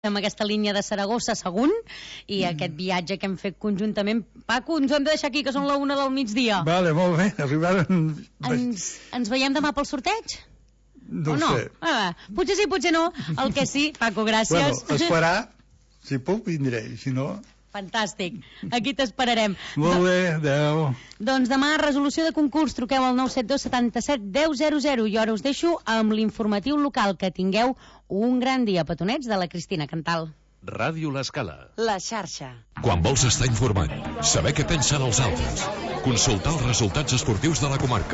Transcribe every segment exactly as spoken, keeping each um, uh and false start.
amb aquesta línia de Saragossa a Sagunt i mm. aquest viatge que hem fet conjuntament. Paco, ens ho hem de deixar aquí, que són la una del migdia. Vale, molt bé, arribaren... Ens, ens veiem demà pel sorteig? No o no? sé. Ah, potser sí, potser no. El que sí, Paco, gràcies. Bueno, esperar, si puc vindré, si no... Fantàstic, aquí t'esperarem. Molt bé, adeu. Doncs demà, resolució de concurs, truqueu al nou set dos setanta-set deu zero zero i ara us deixo amb l'informatiu local. Que tingueu un gran dia, petonets, de la Cristina Cantal. Ràdio L'Escala. La xarxa. Quan vols estar informat, saber què pensen els altres, consultar els resultats esportius de la comarca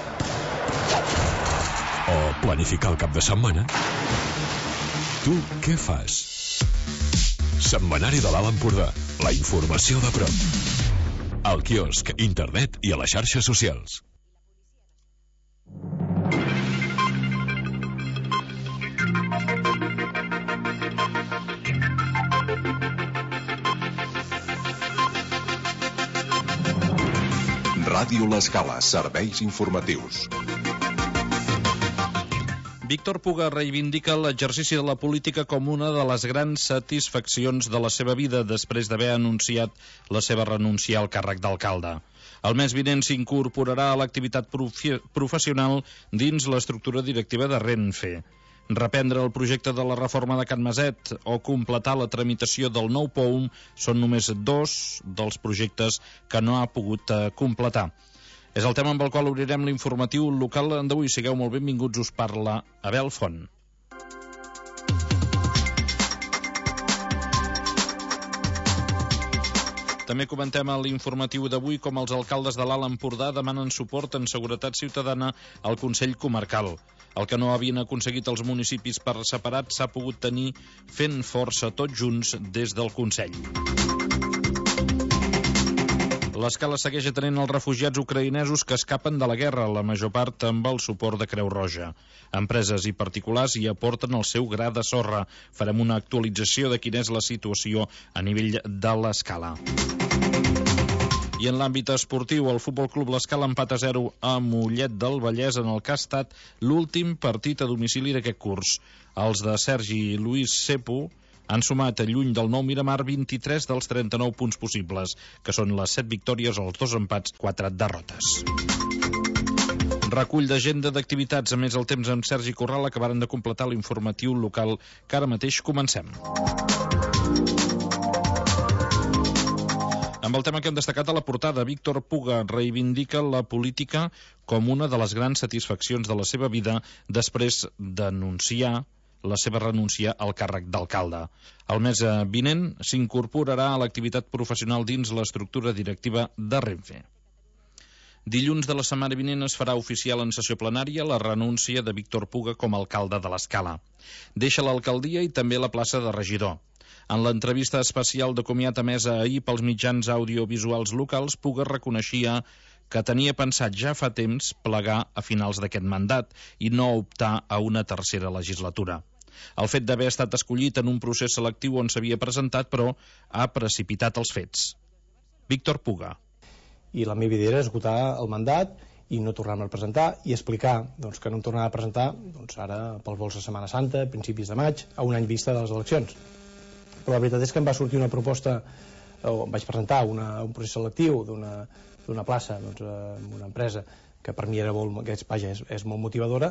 o planificar el cap de setmana, tu què fas? Setmanari de l'Alt Empordà. La informació de prop. Al quiosc, internet i a les xarxes socials. Ràdio L'Escala. Serveis informatius. Víctor Puga reivindica l'exercici de la política com una de les grans satisfaccions de la seva vida després d'haver anunciat la seva renúncia al càrrec d'alcalde. El mes vinent s'incorporarà a l'activitat profi- professional dins l'estructura directiva de Renfe. Reprendre el projecte de la reforma de Can Maset o completar la tramitació del nou P O U M són només dos dels projectes que no ha pogut eh, completar. És el tema amb el qual obrirem l'informatiu local d'avui. Sigueu molt benvinguts, us parla Abel Font. També comentem a l'informatiu d'avui com els alcaldes de l'Alt Empordà demanen suport en seguretat ciutadana al Consell Comarcal. El que no havien aconseguit els municipis per separat s'ha pogut tenir fent força tots junts des del Consell. L'Escala segueix atenent els refugiats ucraïnesos que escapen de la guerra, la major part amb el suport de Creu Roja. Empreses i particulars hi aporten el seu gra de sorra. Farem una actualització de quina és la situació a nivell de l'Escala. I en l'àmbit esportiu, el Futbol Club L'Escala empat a zero a Mollet del Vallès en el que ha estat l'últim partit a domicili d'aquest curs. Els de Sergi Luis Sepo han sumat lluny del Nou Miramar vint-i-tres dels trenta-nou punts possibles, que són les set victòries, els dos empats, quatre derrotes. Recull d'agenda d'activitats, a més el temps amb Sergi Corral, acabaren de completar l'informatiu local que ara mateix comencem. Amb el tema que hem destacat a la portada, Víctor Puga reivindica la política com una de les grans satisfaccions de la seva vida després d'anunciar la seva renúncia al càrrec d'alcalde. El mes vinent s'incorporarà a l'activitat professional dins l'estructura directiva de Renfe. Dilluns de la setmana vinent es farà oficial en sessió plenària la renúncia de Víctor Puga com a alcalde de l'Escala. Deixa l'alcaldia i també la plaça de regidor. En l'entrevista especial de comiat emesa ahir pels mitjans audiovisuals locals, Puga reconeixia que tenia pensat ja fa temps plegar a finals d'aquest mandat i no optar a una tercera legislatura. El fet d'haver estat escollit en un procés selectiu on s'havia presentat, però, ha precipitat els fets. Víctor Puga. I la meva idea era esgotar el mandat i no tornar-me a presentar i explicar doncs, que no em tornava a presentar doncs, ara pels vols de Setmana Santa, principis de maig, a un any vista de les eleccions. Però la veritat és que em va sortir una proposta, o em vaig presentar una, un procés selectiu d'una d'una plaça doncs, amb una empresa que per mi era molt, que és, vaja, és, és molt motivadora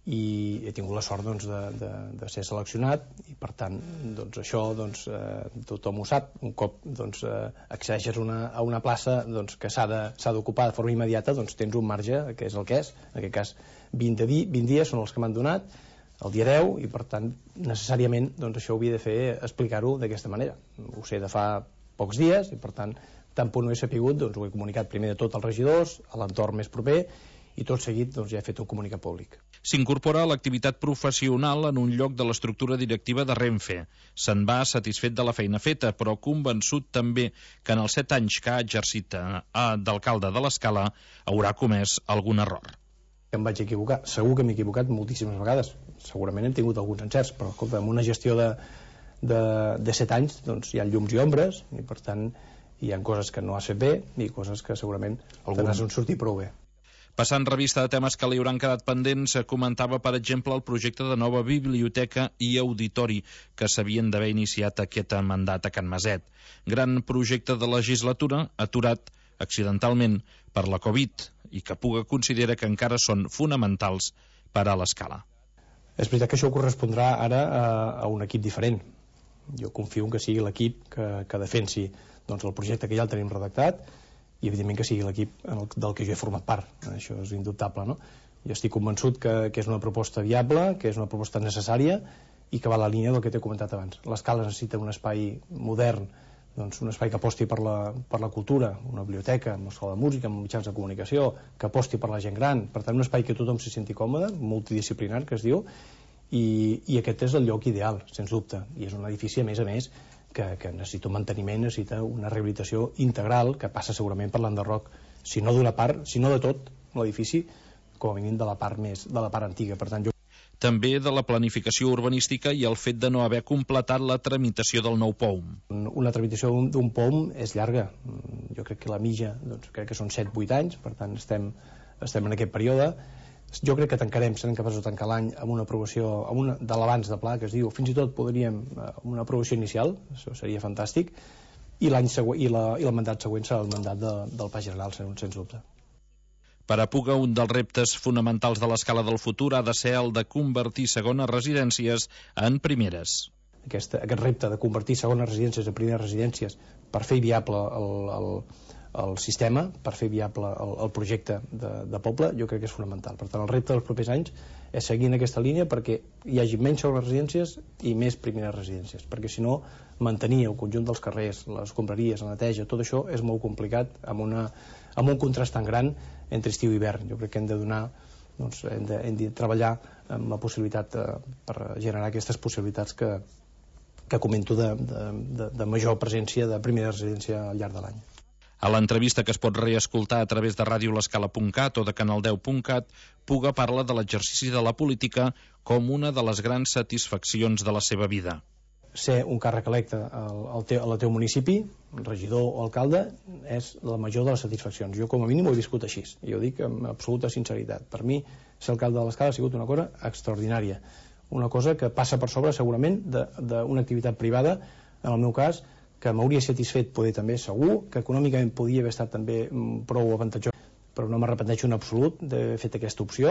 i he tingut la sort doncs, de, de, de ser seleccionat i per tant doncs, això doncs, eh, tothom ho sap, un cop doncs, eh, accedeixes una, a una plaça doncs, que s'ha d'ocupar de, de forma immediata, doncs tens un marge que és el que és, en aquest cas vint, di, vint dies són els que m'han donat, el dia deu, i per tant necessàriament doncs, això ho havia de fer explicar-ho d'aquesta manera. Ho sé de fa pocs dies i per tant tant per no he sapigut, doncs ho he comunicat primer de tot als regidors, a l'entorn més proper, i tot seguit doncs, ja he fet un comunicat públic. S'incorpora a l'activitat professional en un lloc de l'estructura directiva de Renfe. Se'n va satisfet de la feina feta, però convençut també que en els set anys que ha exercit d'alcalde de l'Escala haurà comès algun error. Em vaig equivocar, segur que m'he equivocat moltíssimes vegades, segurament hem tingut alguns encerts, però escolta, amb una gestió de, de, de set anys doncs, hi ha llums i ombres, i per tant hi ha coses que no has fet bé i coses que segurament Algun... te n'has sortit prou bé. Passant revista de temes que li hauran quedat pendents, comentava, per exemple, el projecte de nova biblioteca i auditori que s'havien d'haver iniciat aquest mandat a Can Maset. Gran projecte de legislatura aturat accidentalment per la Covid i que Puga considera que encara són fonamentals per a l'Escala. És veritat que això correspondrà ara a, a un equip diferent. Jo confio que sigui l'equip que, que defensi doncs, el projecte que ja el tenim redactat i evidentment que sigui l'equip del que jo he format part. Això és indubtable, no? Jo estic convençut que, que és una proposta viable, que és una proposta necessària i que va a la línia del que t'he comentat abans. L'Escala necessita un espai modern, doncs un espai que aposti per la, per la cultura, una biblioteca, una escola de música, amb mitjans de comunicació, que aposti per la gent gran, per tant un espai que tothom s'hi senti còmode, multidisciplinar, que es diu, i, i aquest és el lloc ideal, sens dubte, i és un edifici, a més a més, que, que necessita un manteniment, necessita una rehabilitació integral, que passa segurament per l'enderroc, si no d'una part, si no de tot l'edifici, com a mínim de la part més, de la part antiga. Per tant, jo... També de la planificació urbanística i el fet de no haver completat la tramitació del nou P O M. Una tramitació d'un P O M és llarga. Jo crec que la mitja, doncs, crec que són set vuit anys, per tant estem, estem en aquest període. Jo crec que tancarem, serem capaços de tancar l'any amb una aprovació, amb una, de l'abans de pla, que es diu, fins i tot podríem, una aprovació inicial, això seria fantàstic, i l'any següent, i, la, i el mandat següent serà el mandat de, del Pla General, sens dubte. Per a Puga, un dels reptes fonamentals de l'Escala del futur ha de ser el de convertir segones residències en primeres. Aquesta, aquest repte de convertir segones residències en primeres residències per fer viable el, el, el sistema, per fer viable el, el projecte de, de poble, jo crec que és fonamental. Per tant, el repte dels propers anys és seguir en aquesta línia perquè hi hagi menys segones residències i més primeres residències, perquè si no, mantenir el conjunt dels carrers, les escombraries, la neteja, tot això és molt complicat amb, una, amb un contrast tan gran entre estiu i hivern. Jo crec que hem de donar, doncs, hem de, hem de treballar amb la possibilitat de, per generar aquestes possibilitats que, que comento de, de, de, de major presència de primera residència al llarg de l'any. A l'entrevista, que es pot reescoltar a través de ràdio l'escala punt cat o de canal deu punt cat, Puga parla de l'exercici de la política com una de les grans satisfaccions de la seva vida. Ser un càrrec electe al, al, teu, al teu municipi, regidor o alcalde, és la major de les satisfaccions. Jo com a mínim ho he viscut així, i ho dic amb absoluta sinceritat. Per mi, ser alcalde de l'Escala ha sigut una cosa extraordinària, una cosa que passa per sobre segurament d'una activitat privada, en el meu cas, que m'hauria satisfet poder també segur, que econòmicament podia haver estat també prou avantatjós, però no m'arrepenteixo en absolut d'haver fet aquesta opció.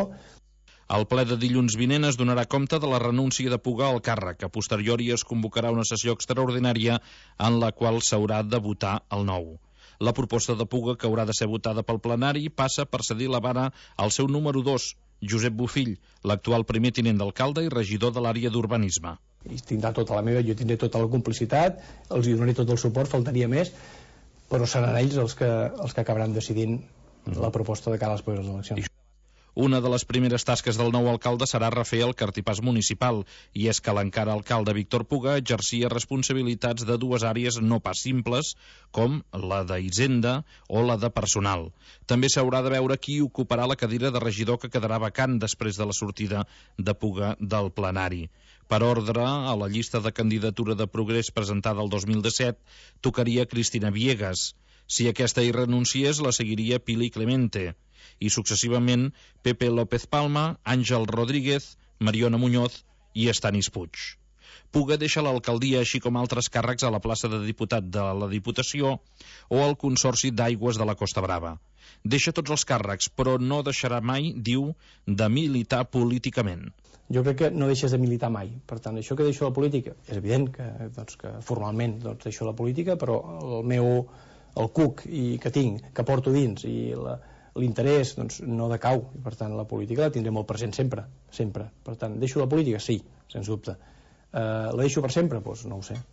El ple de dilluns vinent es donarà compte de la renúncia de Puga al càrrec. A posteriori es convocarà una sessió extraordinària en la qual s'haurà de votar el nou. La proposta de Puga, que haurà de ser votada pel plenari, passa per cedir la vara al seu número dos, Josep Bofill, l'actual primer tinent d'alcalde i regidor de l'àrea d'urbanisme. I tindrà tota la meva, jo tindré tota la complicitat, els donaré tot el suport, faltaria més, però seran ells els que, els que acabaran decidint la proposta de cara a les properes eleccions. Una de les primeres tasques del nou alcalde serà refer el cartipàs municipal, i és que l'encara alcalde Víctor Puga exercia responsabilitats de dues àrees no pas simples, com la d'Hisenda o la de personal. També s'haurà de veure qui ocuparà la cadira de regidor que quedarà vacant després de la sortida de Puga del plenari. Per ordre, a la llista de candidatura de Progrés presentada el dos mil disset, tocaria Cristina Viegas. Si aquesta hi renunciés, la seguiria Pili Clemente, i successivament Pepe López Palma, Àngel Rodríguez, Mariona Muñoz i Estanis Puig. Puga deixa l'alcaldia, així com altres càrrecs a la plaça de diputat de la Diputació o al Consorci d'Aigües de la Costa Brava. Deixa tots els càrrecs, però no deixarà mai, diu, de militar políticament. Jo crec que no deixes de militar mai. Per tant, això que deixo la política, és evident que, doncs, que formalment doncs, deixo la política, però el meu el cuc i que tinc, que porto dins, i la, l'interès doncs, no decau, i per tant la política la tindré molt present sempre, sempre. Per tant, deixo la política? Sí, sens dubte. Eh, la deixo per sempre? Doncs no ho sé.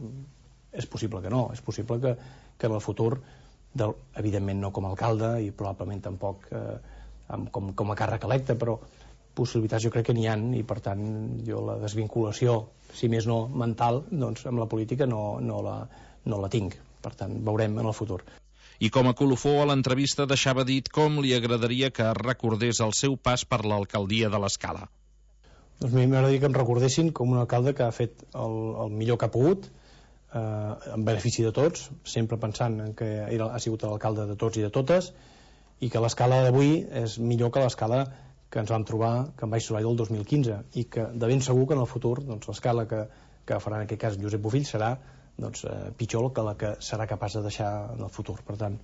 És possible que no, és possible que, que en el futur, del, evidentment no com a alcalde i probablement tampoc eh, com, com a càrrec electe, però possibilitats jo crec que n'hi ha, i per tant jo la desvinculació, si més no mental, doncs amb la política no, no, la, no la tinc. Per tant, veurem en el futur. I com a colofó, a l'entrevista deixava dit com li agradaria que es recordés el seu pas per l'alcaldia de l'Escala. Doncs a mi m'agradaria que em recordessin com un alcalde que ha fet el, el millor que ha pogut, eh, en benefici de tots, sempre pensant en que era, ha sigut l'alcalde de tots i de totes, i que l'escala d'avui és millor que l'escala que ens vam trobar, que en vaig trobar el dos mil quinze, i que de ben segur que en el futur doncs, l'escala que, que farà en aquest cas Josep Bofill serà doncs, eh, pitjor que la que serà capaç de deixar en el futur. Per tant,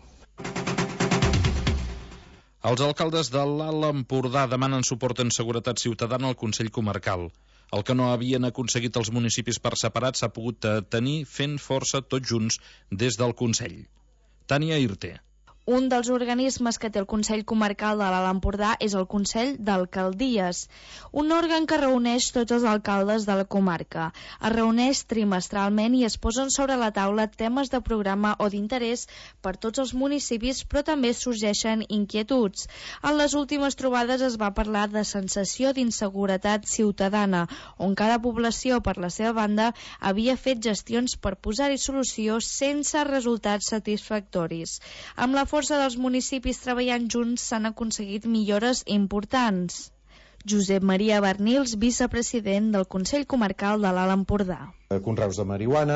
els alcaldes de l'Alt Empordà demanen suport en seguretat ciutadana al Consell Comarcal. El que no havien aconseguit els municipis per separat s'ha pogut tenir fent força tots junts des del Consell. Tània Irte. Un dels organismes que té el Consell Comarcal de l'Alt Empordà és el Consell d'Alcaldies, un òrgan que reuneix tots els alcaldes de la comarca. Es reuneix trimestralment i es posen sobre la taula temes de programa o d'interès per tots els municipis, però també sorgeixen inquietuds. En les últimes trobades es va parlar de sensació d'inseguretat ciutadana, on cada població, per la seva banda, havia fet gestions per posar-hi solució sense resultats satisfactoris. Amb la força dels municipis treballant junts s'han aconseguit millores importants. Josep Maria Bernils, vicepresident del Consell Comarcal de l'Alt Empordà. Conreus de marihuana,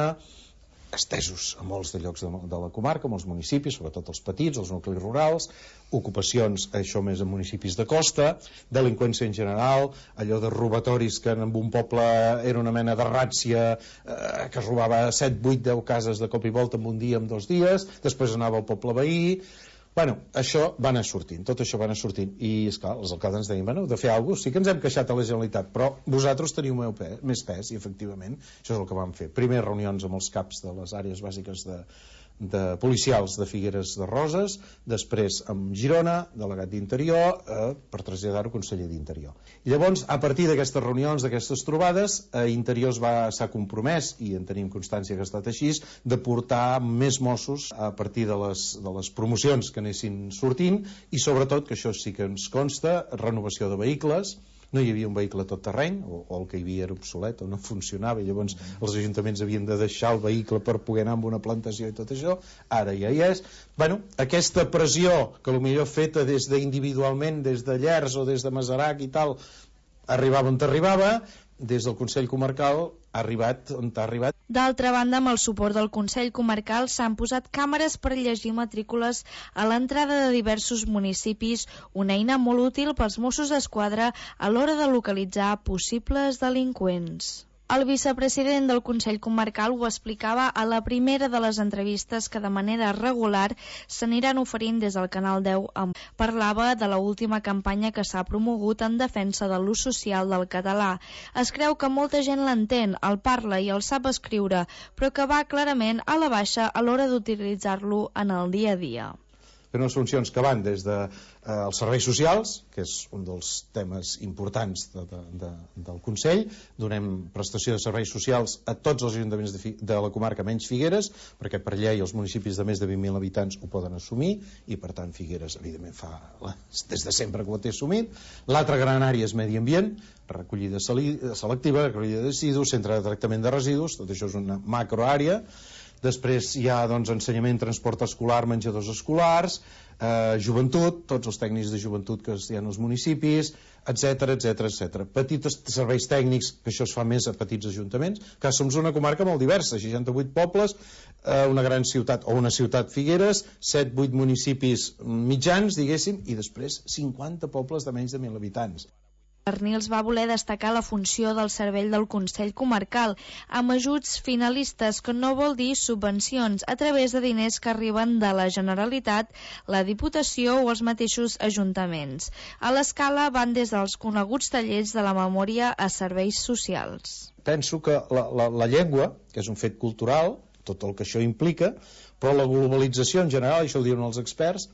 estesos a molts de llocs de, de la comarca, molts municipis, sobretot els petits, els nuclis rurals, ocupacions, això més en municipis de costa, delinqüència en general, allò de robatoris que en un poble era una mena de ràtzia eh, que es robava set, vuit, deu cases de cop i volta en un dia, en dos dies, després anava al poble veí. Bueno, això va anar sortint, tot això va anar sortint, i esclar, els alcaldes ens deien, bueno, de fer alguna cosa, sí que ens hem queixat a la Generalitat, però vosaltres teniu més pes, i efectivament això és el que vam fer. Primer reunions amb els caps de les àrees bàsiques de, de policials de Figueres de Roses, després amb Girona, delegat d'Interior, eh, per traslladar-ho conseller d'Interior. I llavors, a partir d'aquestes reunions, d'aquestes trobades, eh, Interior s'ha compromès, i en tenim constància que ha estat així, de portar més Mossos a partir de les, de les promocions que anessin sortint, i sobretot, que això sí que ens consta, renovació de vehicles. No hi havia un vehicle tot terreny, o, o el que hi havia era obsolet o no funcionava, i llavors els ajuntaments havien de deixar el vehicle per poder anar amb una plantació i tot això. Ara ja hi és. Bueno, aquesta pressió que potser feta des d'individualment, des de Llers o des de Masarac i tal, arribava on arribava, des del Consell Comarcal ha arribat on ha arribat. D'altra banda, amb el suport del Consell Comarcal s'han posat càmeres per llegir matrícules a l'entrada de diversos municipis, una eina molt útil pels Mossos d'Esquadra a l'hora de localitzar possibles delinqüents. El vicepresident del Consell Comarcal ho explicava a la primera de les entrevistes que de manera regular s'aniran oferint des del Canal deu. Parlava de la última campanya que s'ha promogut en defensa de l'ús social del català. Es creu que molta gent l'entén, el parla i el sap escriure, però que va clarament a la baixa a l'hora d'utilitzar-lo en el dia a dia. Fent unes funcions que van des dels de, eh, serveis socials, que és un dels temes importants de, de, de, del Consell. Donem prestació de serveis socials a tots els ajuntaments de, de la comarca menys Figueres, perquè per llei els municipis de més de vint mil habitants ho poden assumir, i per tant Figueres evidentment fa des de sempre que ho té assumit. L'altra gran àrea és medi ambient, recollida selectiva, recollida de residus, centre de tractament de residus, tot això és una macroàrea. Després hi ha doncs, ensenyament, transport escolar, menjadors escolars, eh, joventut, tots els tècnics de joventut que hi ha als municipis, etcètera, etcètera, etcètera. Petits serveis tècnics, que això es fa més a petits ajuntaments, que som una comarca molt diversa, seixanta-vuit pobles, eh, una gran ciutat, o una ciutat Figueres, set vuit municipis mitjans, diguéssim, i després cinquanta pobles de menys de mil habitants. Bernils va voler destacar la funció del cervell del Consell Comarcal amb ajuts finalistes, que no vol dir subvencions, a través de diners que arriben de la Generalitat, la Diputació o els mateixos ajuntaments. A l'escala van des dels coneguts tallers de la memòria a serveis socials. Penso que la, la, la llengua, que és un fet cultural, tot el que això implica, però la globalització en general, i això ho diuen els experts,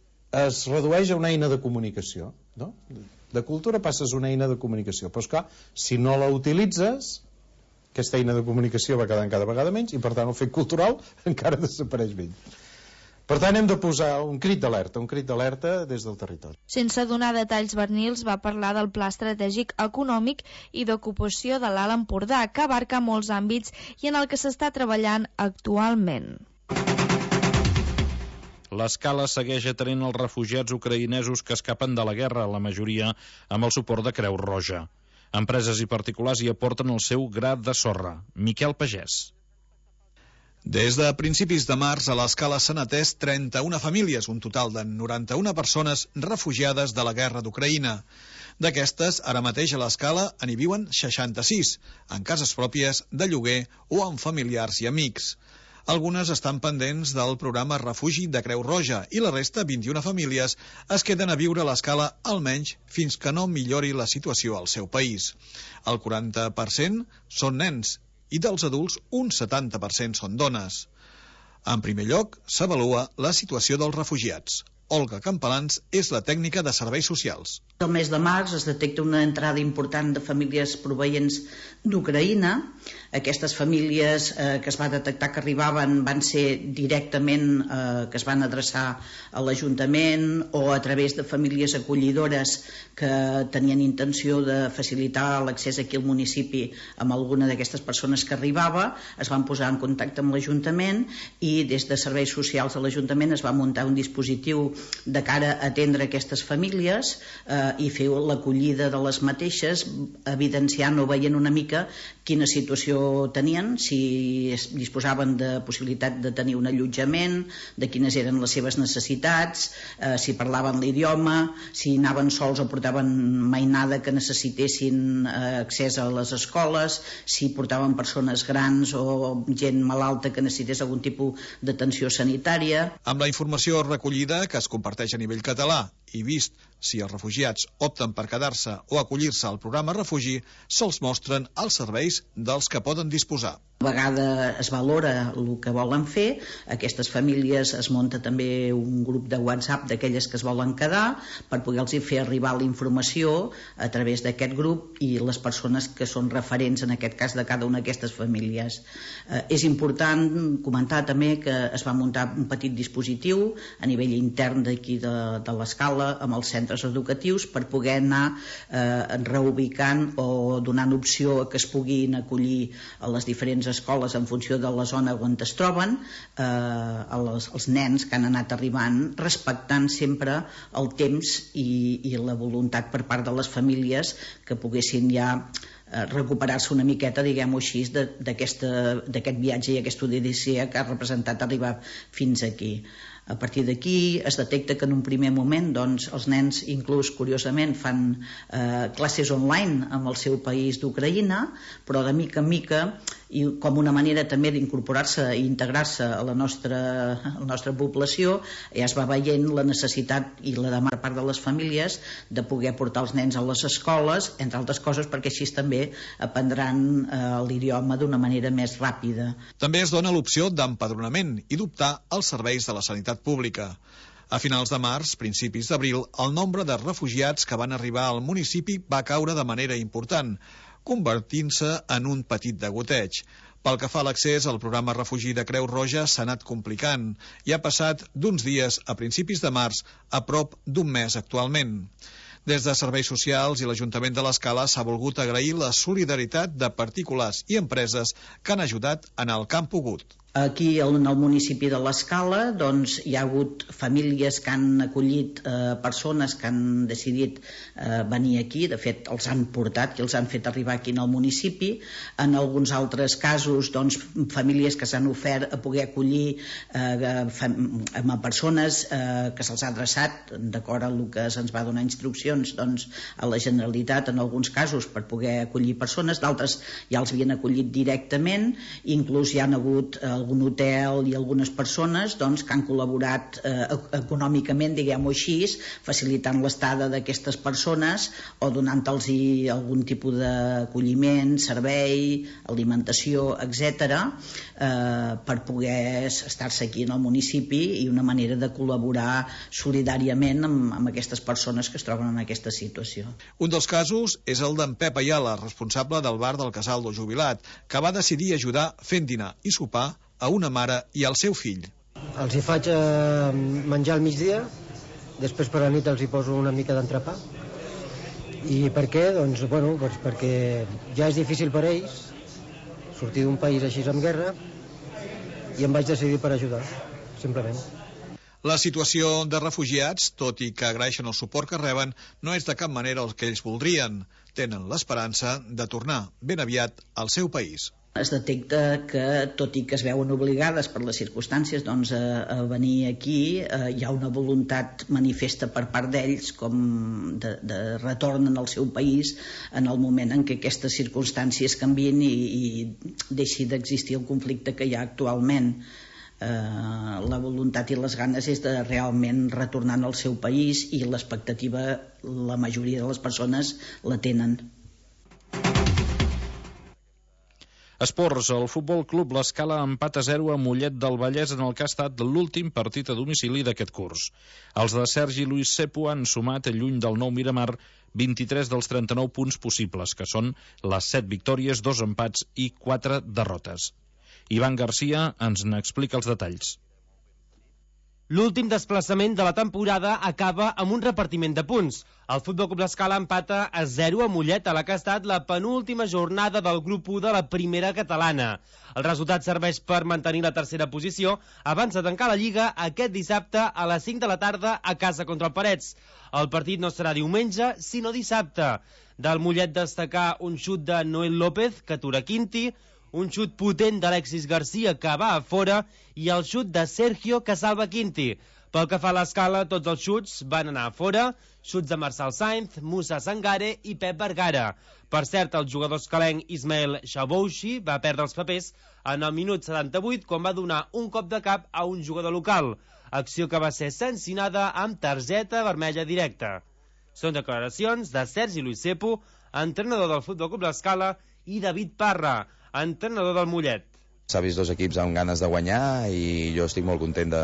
es redueix a una eina de comunicació, no? De cultura passes una eina de comunicació, però esclar, si no la utilitzes, aquesta eina de comunicació va quedant cada vegada menys, i per tant el fet cultural encara desapareix menys. Per tant, hem de posar un crit d'alerta, un crit d'alerta des del territori. Sense donar detalls, Bernils va parlar del Pla Estratègic Econòmic i d'Ocupació de l'Alt Empordà, que abarca molts àmbits i en el que s'està treballant actualment. L'escala segueix atenent els refugiats ucraïnesos que escapen de la guerra, la majoria amb el suport de Creu Roja. Empreses i particulars hi aporten el seu gra de sorra. Miquel Pagès. Des de principis de març a l'escala s'han atès trenta-una famílies, un total de noranta-una persones refugiades de la guerra d'Ucraïna. D'aquestes, ara mateix a l'escala n'hi viuen seixanta-sis, en cases pròpies, de lloguer o amb familiars i amics. Algunes estan pendents del programa Refugi de Creu Roja i la resta, vint-i-una famílies, es queden a viure a l'escala almenys fins que no millori la situació al seu país. El quaranta per cent són nens i dels adults un setanta per cent són dones. En primer lloc, s'avalua la situació dels refugiats. Olga Campalans és la tècnica de serveis socials. El mes de març es detecta una entrada important de famílies proveients d'Ucraïna. Aquestes famílies eh, que es va detectar que arribaven van ser directament eh, que es van adreçar a l'Ajuntament o a través de famílies acollidores que tenien intenció de facilitar l'accés aquí al municipi amb alguna d'aquestes persones que arribava. Es van posar en contacte amb l'Ajuntament i des de serveis socials de l'Ajuntament es va muntar un dispositiu de cara a atendre aquestes famílies eh, i fer l'acollida de les mateixes, evidenciant o veient una mica quina situació tenien, si es disposaven de possibilitat de tenir un allotjament, de quines eren les seves necessitats, eh, si parlaven l'idioma, si anaven sols o portaven mainada que necessitessin eh, accés a les escoles, si portaven persones grans o gent malalta que necessités algun tipus d'atenció sanitària. Amb la informació recollida que es comparteix a nivell català i vist si els refugiats opten per quedar-se o acollir-se al programa Refugi, se'ls mostren els serveis dels que poden disposar. A vegada es valora el que volen fer, aquestes famílies es munta també un grup de WhatsApp d'aquelles que es volen quedar per poder-los fer arribar la informació a través d'aquest grup i les persones que són referents en aquest cas de cada una d'aquestes famílies. Eh, és important comentar també que es va muntar un petit dispositiu a nivell intern d'aquí de, de l'escala amb els centres educatius per poder anar eh, reubicant o donant opció a que es puguin acollir a les diferents escoles en funció de la zona on es troben eh, els, els nens que han anat arribant, respectant sempre el temps i, i la voluntat per part de les famílies que poguessin ja eh, recuperar-se una miqueta, diguem-ho així, d'aquest viatge i aquesta odissea que ha representat arribar fins aquí. A partir d'aquí es detecta que en un primer moment doncs, els nens inclús curiosament fan eh, classes online amb el seu país d'Ucraïna, però de mica en mica i com una manera també d'incorporar-se i integrar-se a la nostra, a la nostra població, ja es va veient la necessitat i la demanda per part de les famílies de poder portar els nens a les escoles, entre altres coses perquè així també aprendran eh, l'idioma d'una manera més ràpida. També es dona l'opció d'empadronament i d'optar als serveis de la sanitat pública. A finals de març, principis d'abril, el nombre de refugiats que van arribar al municipi va caure de manera important, convertint-se en un petit degoteig. Pel que fa a l'accés al programa Refugi de Creu Roja s'ha anat complicant i ha passat d'uns dies a principis de març a prop d'un mes actualment. Des de Serveis Socials i l'Ajuntament de l'Escala s'ha volgut agrair la solidaritat de particulars i empreses que han ajudat en el que han pogut. Aquí en el municipi de l'Escala doncs, hi ha hagut famílies que han acollit eh, persones que han decidit eh, venir aquí, de fet els han portat i els han fet arribar aquí en el municipi. En alguns altres casos doncs, famílies que s'han ofert a poder acollir eh, a persones eh, que se'ls ha adreçat d'acord amb el que se'ns va donar instruccions doncs, a la Generalitat en alguns casos per poder acollir persones, d'altres ja els havien acollit directament, inclús hi ha hagut eh, algun hotel i algunes persones doncs, que han col·laborat eh, econòmicament, diguem-ho així, facilitant l'estada d'aquestes persones o donant-los algun tipus d'acolliment, servei, alimentació, etcètera, eh, per poder estar-se aquí en el municipi i una manera de col·laborar solidàriament amb, amb aquestes persones que es troben en aquesta situació. Un dels casos és el d'en Pep Ayala, responsable del bar del Casaldo Jubilat, que va decidir ajudar fent dinar i sopar a una mare i al seu fill. Els hi faig eh, menjar al migdia, després per la nit els hi poso una mica d'entrepà. I per què? Doncs, bueno, doncs perquè ja és difícil per ells sortir d'un país així amb guerra i em vaig decidir per ajudar, simplement. La situació de refugiats, tot i que agraeixen el suport que reben, no és de cap manera el que ells voldrien. Tenen l'esperança de tornar ben aviat al seu país. Es detecta que, tot i que es veuen obligades per les circumstàncies doncs, a, a venir aquí, eh, hi ha una voluntat manifesta per part d'ells com de, de retorn en el seu país en el moment en què aquestes circumstàncies canvien i, i deixi d'existir el conflicte que hi ha actualment. Eh, la voluntat i les ganes és de realment retornar al seu país i l'expectativa la majoria de les persones la tenen. Esports, el Futbol Club l'Escala empat a zero a Mollet del Vallès en el que ha estat l'últim partit a domicili d'aquest curs. Els de Sergi Luis Sepo han sumat, lluny del nou Miramar, vint-i-tres dels trenta-nou punts possibles, que són les set victòries, dos empats i quatre derrotes. Ivan Garcia ens n'explica els detalls. L'últim desplaçament de la temporada acaba amb un repartiment de punts. El Futbol Club l'Escala empata a zero a Mollet, a la que ha estat la penúltima jornada del grup u de la primera catalana. El resultat serveix per mantenir la tercera posició abans de tancar la Lliga aquest dissabte a les cinc de la tarda a casa contra el Parets. El partit no serà diumenge, sinó dissabte. Del Mollet destacar un xut de Noel López, que atura Quinti, un xut potent d'Alexis Garcia que va a fora i el xut de Sergio que salva Quinti. Pel que fa a l'Escala, tots els xuts van anar a fora, xuts de Marçal Sainz, Musa Sangare i Pep Vergara. Per cert, el jugador escalenc Ismael Chabouchi va perdre els papers en el minut setanta-vuit quan va donar un cop de cap a un jugador local, acció que va ser sancionada amb targeta vermella directa. Són declaracions de Sergi Luis Sepo, entrenador del Futbol Club l'Escala, i David Parra, entrenador del Mollet. S'ha vist dos equips amb ganes de guanyar i jo estic molt content de,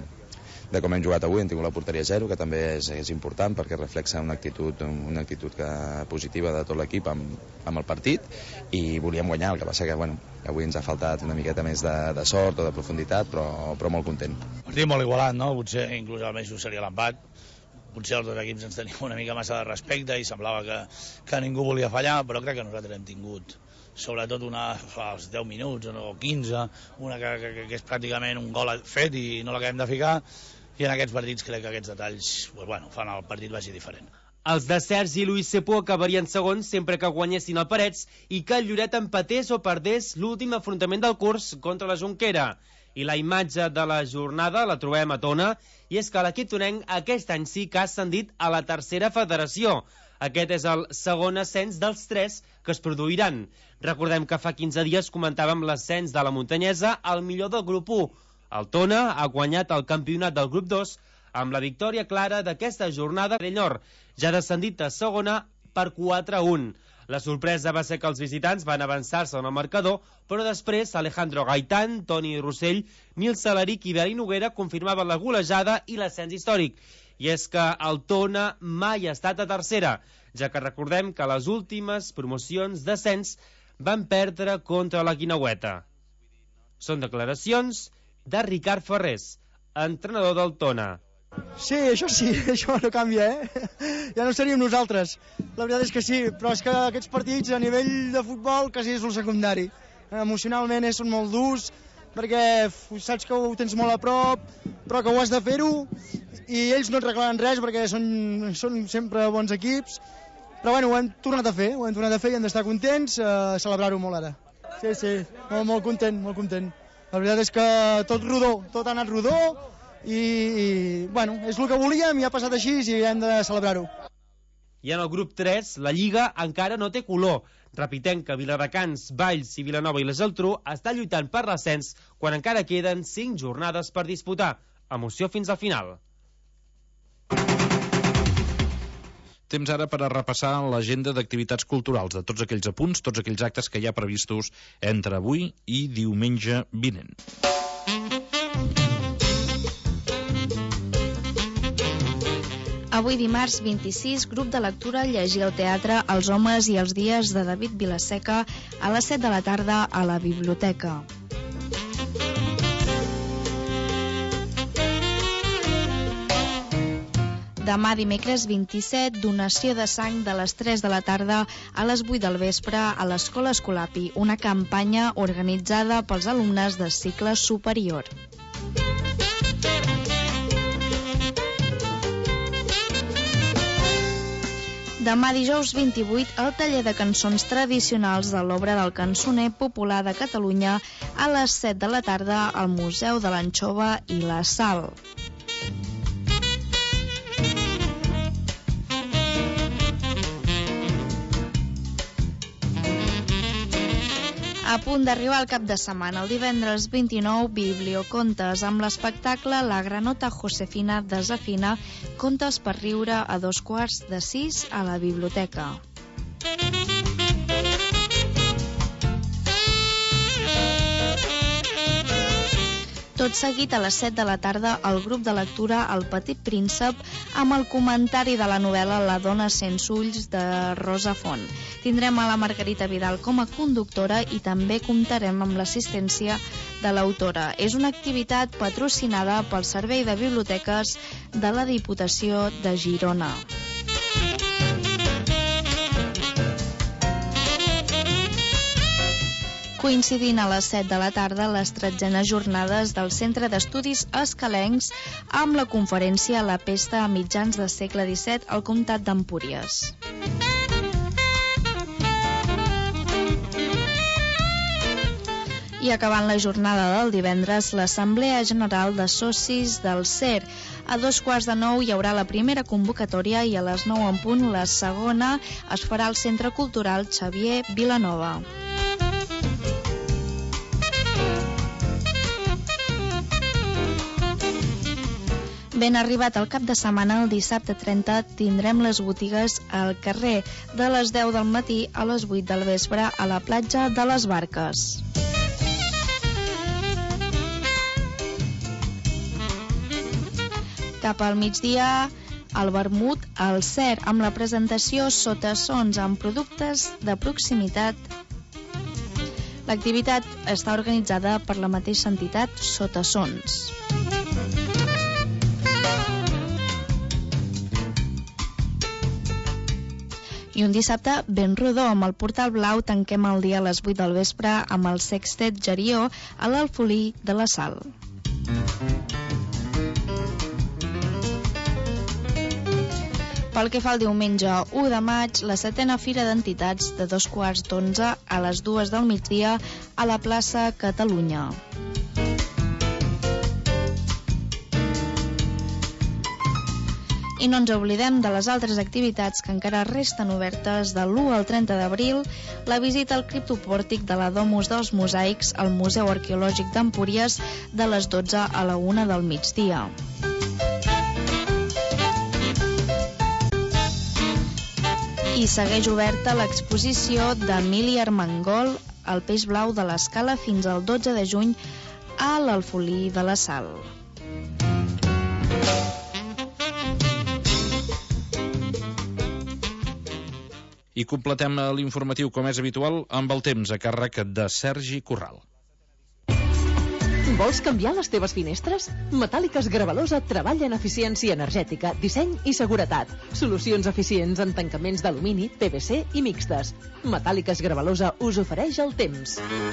de com hem jugat avui. Hem tingut la porteria zero, que també és, és important perquè reflexa una actitud, una actitud que, positiva de tot l'equip amb, amb el partit, i volíem guanyar. El que passa que bueno, avui ens ha faltat una miqueta més de, de sort o de profunditat, però, però molt content. Partit molt igualat, no? Potser inclús el més just seria l'empat. Potser els dos equips ens tenim una mica massa de respecte i semblava que, que ningú volia fallar, però crec que nosaltres hem tingut sobretot una als deu minuts o quinze, una que, que, que és pràcticament un gol fet i no l'acabem de ficar, i en aquests partits crec que aquests detalls pues, bueno, fan el partit vagi diferent. Els de Sergi Luis Sepo acabarien segons sempre que guanyessin el Parets i que el Lloret empatés o perdés l'últim afrontament del curs contra la Jonquera. I la imatge de la jornada la trobem a Tona, i és que l'equip tonenc aquest any sí que ha ascendit a la tercera federació. Aquest és el segon ascens dels tres que es produiran. Recordem que fa quinze dies comentàvem l'ascens de la Muntanyesa al millor del grup u. El Tona ha guanyat el campionat del grup dos amb la victòria clara d'aquesta jornada. Nord ja ha descendit a segona per quatre a un. La sorpresa va ser que els visitants van avançar-se en el marcador, però després Alejandro Gaitán, Toni Rossell, Nil Salaric i Beli Noguera confirmaven la golejada i l'ascens històric. I és que el Tona mai ha estat a tercera, ja que recordem que les últimes promocions d'ascens van perdre contra la Guineueta. Són declaracions de Ricard Ferrés, entrenador del Tona. Sí, això sí, això no canvia, eh? Ja no seríem nosaltres. La veritat és que sí, però és que aquests partits a nivell de futbol quasi és el secundari. Emocionalment són molt durs, perquè saps que ho tens molt a prop, però que ho has de fer-ho, i ells no et reclamen res perquè són, són sempre bons equips. Però bueno, ho hem tornat a fer, ho hem tornat a fer i hem d'estar contents, a celebrar-ho molt ara. Sí, sí, molt, molt content, molt content. La veritat és que tot rodó, tot ha anat rodó, i, i bueno, és el que volíem i ha passat així i hem de celebrar-ho. I en el grup tres, la Lliga encara no té color. Repitem que Viladecans, Valls i Vilanova i la Geltrú està lluitant per l'ascens quan encara queden cinc jornades per disputar. Emoció fins al final. Temps ara per a repassar l'agenda d'activitats culturals de tots aquells apunts, tots aquells actes que hi ha previstos entre avui i diumenge vinent. Avui dimarts vint-i-sis, grup de lectura Llegir el teatre Els homes i els dies de David Vilaseca a les set de la tarda a la biblioteca. Demà dimecres vint-i-set, donació de sang de les tres de la tarda a les vuit del vespre a l'Escola Escolapi, una campanya organitzada pels alumnes de cicle superior. Demà dijous vint-i-vuit, el taller de cançons tradicionals de l'obra del cançoner popular de Catalunya a les set de la tarda al Museu de l'Anxova i la Sal. A punt d'arribar al cap de setmana, el divendres vint-i-nou, Bibliocontes, amb l'espectacle La granota Josefina desafina, contes per riure a dos quarts de sis a la biblioteca. Tot seguit, a les set de la tarda, el grup de lectura El Petit Príncep amb el comentari de la novel·la La dona sense ulls de Rosa Font. Tindrem a la Margarita Vidal com a conductora i també comptarem amb l'assistència de l'autora. És una activitat patrocinada pel Servei de Biblioteques de la Diputació de Girona. Coincidint a les set de la tarda les tretzenes jornades del Centre d'Estudis Escalencs amb la conferència La pesta a mitjans del segle disset al Comtat d'Empúries. I acabant la jornada del divendres, l'Assemblea General de Socis del C E R. A dos quarts de nou hi haurà la primera convocatòria i a les nou en punt la segona es farà al Centre Cultural Xavier Vilanova. Ben arribat al cap de setmana, el dissabte trenta, tindrem les botigues al carrer de les deu del matí a les vuit del vespre a la platja de les Barques. Cap al migdia, el vermut al C E R, amb la presentació Sota Sons amb productes de proximitat. L'activitat està organitzada per la mateixa entitat Sota Sons. I un dissabte ben rodó, amb el Portal Blau tanquem el dia a les vuit del vespre amb el Sextet Gerió a l'Alfolí de la Sal. Pel que fa al diumenge u de maig, la setena Fira d'Entitats de dos quarts d'onze a les dues del migdia a la plaça Catalunya. I no ens oblidem de les altres activitats que encara resten obertes de l'u al trenta d'abril, la visita al criptopòrtic de la Domus dels Mosaics al Museu Arqueològic d'Empúries de les dotze a la una del migdia. I segueix oberta l'exposició d'Emili Armengol, El peix blau de l'Escala, fins al dotze de juny a l'Alfolí de la Sal. I completem l'informatiu, com és habitual, amb el temps a càrrec de Sergi Corral. Vols canviar les teves finestres? Metàl·liques Gravalosa treballa en eficiència energètica, disseny i seguretat. Solucions eficients en tancaments d'alumini, P V C i mixtes. Metàl·liques Gravalosa us ofereix el temps.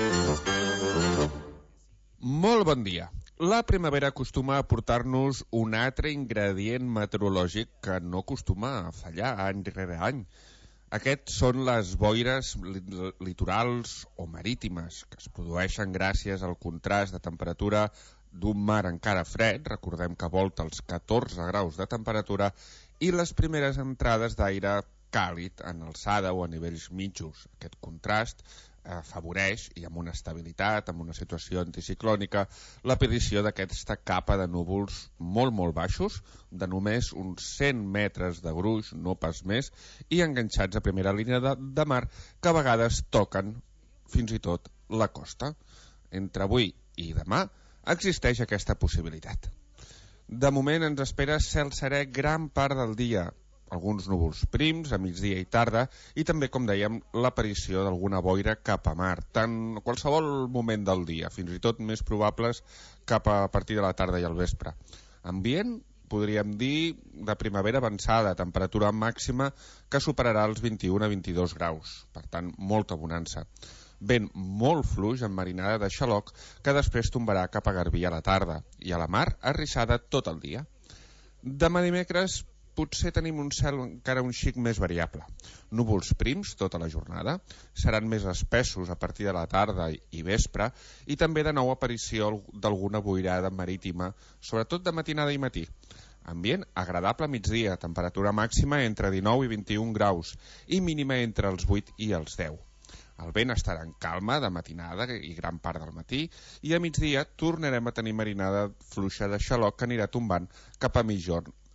Molt bon dia. La primavera acostuma a portar-nos un altre ingredient meteorològic que no acostuma a fallar any rere any. Aquests són les boires litorals o marítimes, que es produeixen gràcies al contrast de temperatura d'un mar encara fred, recordem que volta els catorze graus de temperatura, i les primeres entrades d'aire càlid en alçada o a nivells mitjos. Aquest contrast afavoreix, i amb una estabilitat, amb una situació anticiclònica, l'aparició d'aquesta capa de núvols molt, molt baixos, de només uns cent metres de gruix, no pas més, i enganxats a primera línia de, de mar, que a vegades toquen fins i tot la costa. Entre avui i demà existeix aquesta possibilitat. De moment ens espera cel serè gran part del dia, alguns núvols prims a migdia i tarda, i també, com dèiem, l'aparició d'alguna boira cap a mar, tant a qualsevol moment del dia, fins i tot més probables cap a partir de la tarda i al vespre. Ambient, podríem dir, de primavera avançada, temperatura màxima que superarà els vint-i-un a vint-i-dos graus, per tant, molta bonança. Vent molt fluix amb marinada de xaloc que després tombarà cap a Garbí a la tarda, i a la mar arrissada tot el dia. Demà dimecres potser tenim un cel encara un xic més variable. Núvols prims tota la jornada, seran més espessos a partir de la tarda i vespre, i també de nou aparició d'alguna boirada marítima, sobretot de matinada i matí. Ambient agradable a migdia, temperatura màxima entre dinou i vint-i-un graus i mínima entre els vuit i els deu. El vent estarà en calma de matinada i gran part del matí, i a migdia tornarem a tenir marinada fluixa de xaloc que anirà tombant cap a mitjorn